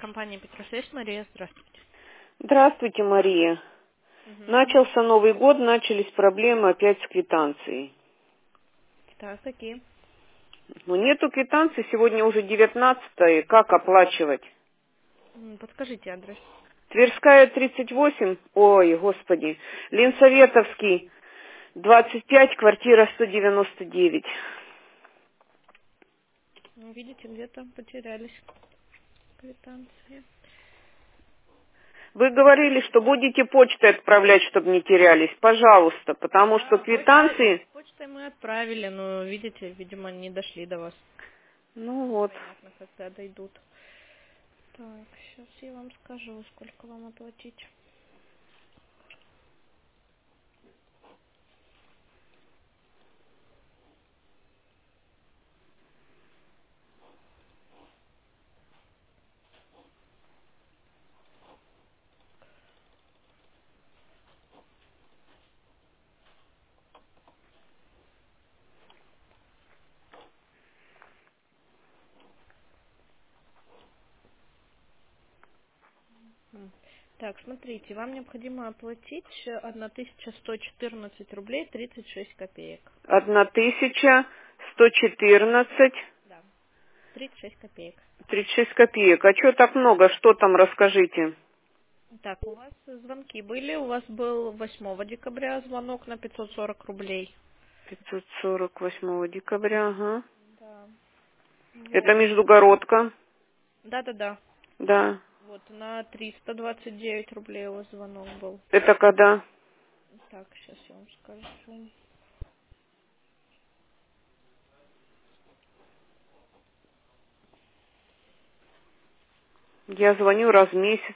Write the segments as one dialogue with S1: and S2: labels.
S1: компания Петросвязь. Мария, здравствуйте.
S2: Здравствуйте, Мария.
S1: Угу.
S2: Начался Новый год, начались проблемы опять с квитанцией.
S1: Так, какие?
S2: Но нету квитанции, сегодня уже 19-е, как оплачивать?
S1: Подскажите адрес.
S2: Тверская, 38, ой, господи, Ленсоветовский, 25, квартира 199.
S1: Видите, где-то потерялись квитанции.
S2: Вы говорили, что будете почтой отправлять, чтобы не терялись, пожалуйста, потому что
S1: Да,
S2: квитанции...
S1: почтой мы отправили, но, видите, видимо, не дошли до вас.
S2: Ну вот,
S1: Понятно, когда дойдут. Так, сейчас я вам скажу, сколько вам оплатить. М. Так, смотрите, вам необходимо оплатить 1114 рублей 36 копеек.
S2: 1114,
S1: Да. 36 копеек.
S2: 36 копеек. А что так много? Что там, расскажите.
S1: Так, у вас звонки были. У вас был 8 декабря звонок на 540 рублей.
S2: 548 декабря, ага.
S1: Да.
S2: Это
S1: Вот.
S2: междугородка,
S1: Да-да-да.
S2: да.
S1: Вот на 329 рублей у вас звонок был.
S2: Это когда?
S1: Так, сейчас я вам скажу.
S2: Я звоню раз в месяц.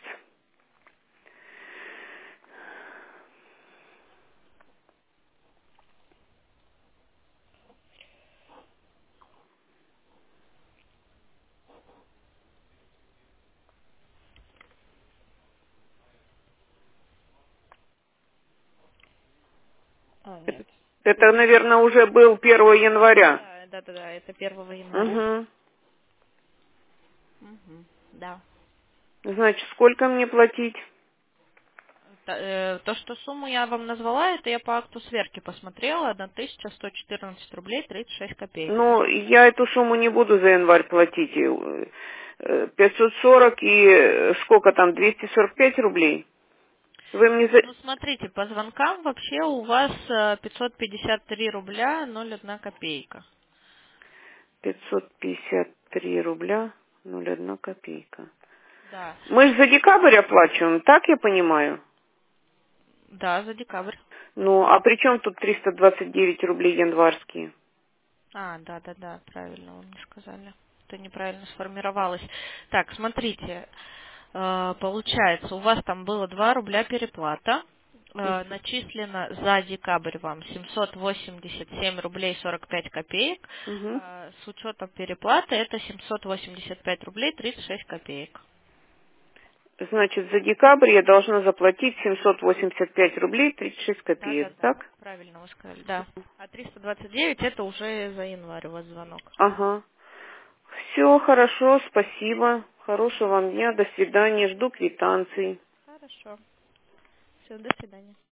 S1: А,
S2: Это,
S1: нет.
S2: это, наверное, уже был 1 января.
S1: Да-да-да, это 1 января.
S2: Угу.
S1: Угу. Да.
S2: Значит, сколько мне платить?
S1: То, что сумму я вам назвала, это я по акту сверки посмотрела. 1114 рублей 36 копеек.
S2: Ну, я эту сумму не буду за январь платить. 540 и сколько там, 245 рублей? Вы мне за...
S1: Ну, смотрите, по звонкам вообще у вас 553 рубля 01 копейка.
S2: 553 рубля 01 копейка.
S1: Да.
S2: Мы же за декабрь оплачиваем, так я понимаю?
S1: Да, за декабрь.
S2: Ну, а при чем тут 329 рублей январские?
S1: Да, правильно вы мне сказали. Это неправильно сформировалось. Так, смотрите, получается, у вас там было 2 рубля переплата. Начислено за декабрь вам 787 рублей 45 копеек.
S2: Угу.
S1: С учетом переплаты это 785 рублей 36 копеек.
S2: Значит, за декабрь я должна заплатить 785 рублей 36 копеек,
S1: Да,
S2: так?
S1: правильно вы сказали, да. А 329 это уже за январь у вас звонок.
S2: Ага. Все хорошо, спасибо. Хорошего вам дня, до свидания, жду квитанции.
S1: Хорошо. Все, до свидания.